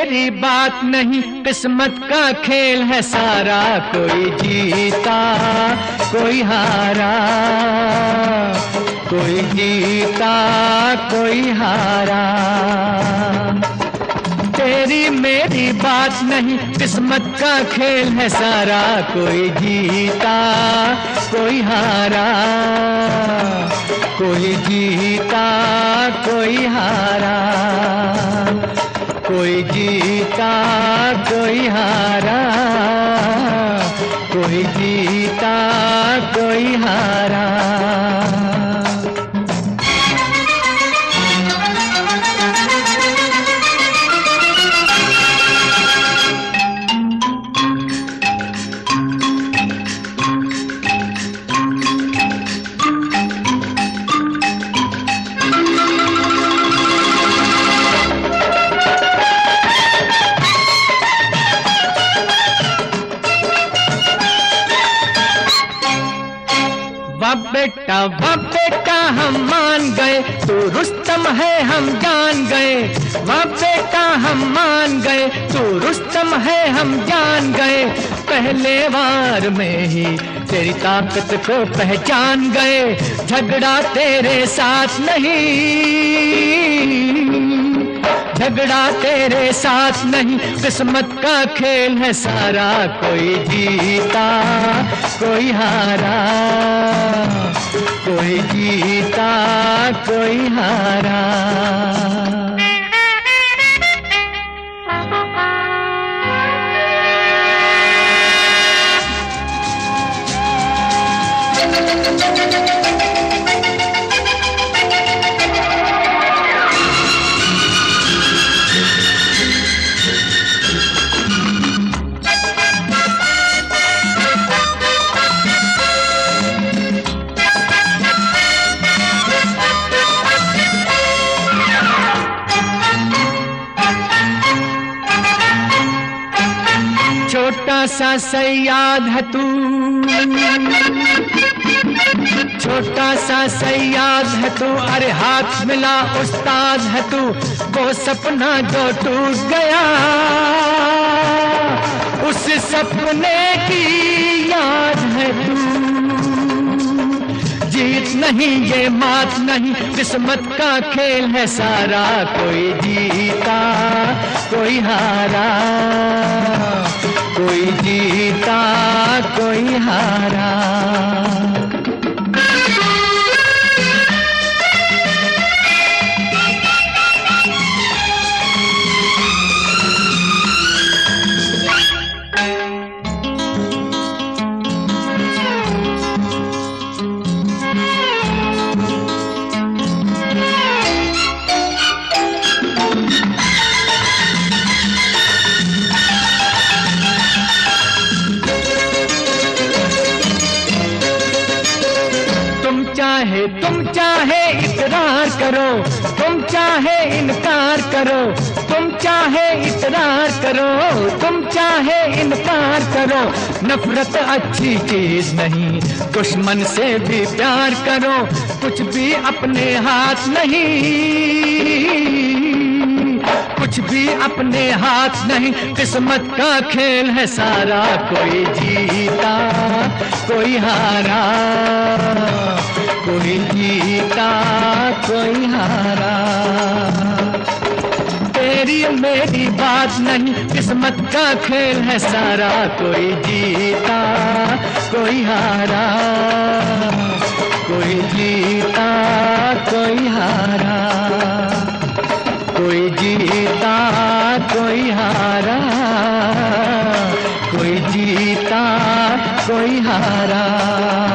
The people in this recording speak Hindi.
मेरी बात नहीं, किस्मत का खेल है सारा। कोई जीता कोई हारा, कोई जीता कोई हारा। तेरी मेरी बात नहीं, किस्मत का खेल है सारा। कोई जीता कोई हारा, कोई जीता कोई हारा, कोई जीता कोई हारा, कोई जीता कोई हारा। वाह बेटा हम मान गए, तू रुस्तम है हम जान गए। वाह बेटा हम मान गए, तू रुस्तम है हम जान गए। पहले वार में ही तेरी ताकत को पहचान गए। झगड़ा तेरे साथ नहीं, झगड़ा तेरे साथ नहीं, किस्मत का खेल है सारा। कोई जीता कोई हारा, कोई जीता कोई हारा। छोटा सा सयाद है तू, छोटा सा सयाद है तू, अरे हाथ मिला उस्ताद है तू। वो सपना जो टूट गया, उस सपने की याद है तू। जीत नहीं ये मात नहीं, किस्मत का खेल है सारा। कोई जीता कोई हारा, कोई जीता कोई हारा। तुम चाहे इकरार करो, तुम चाहे इनकार करो, तुम चाहे इकरार करो, तुम चाहे इनकार करो। नफरत अच्छी चीज नहीं, दुश्मन से भी प्यार करो। कुछ भी अपने हाथ नहीं, कुछ भी अपने हाथ नहीं, किस्मत का खेल है सारा। कोई जीता कोई हारा, कोई जीता कोई हारा। तेरी मेरी बात नहीं, किस्मत का खेल है सारा। कोई जीता कोई हारा, कोई जीता कोई हारा, कोई जीता कोई हारा, कोई जीता कोई हारा।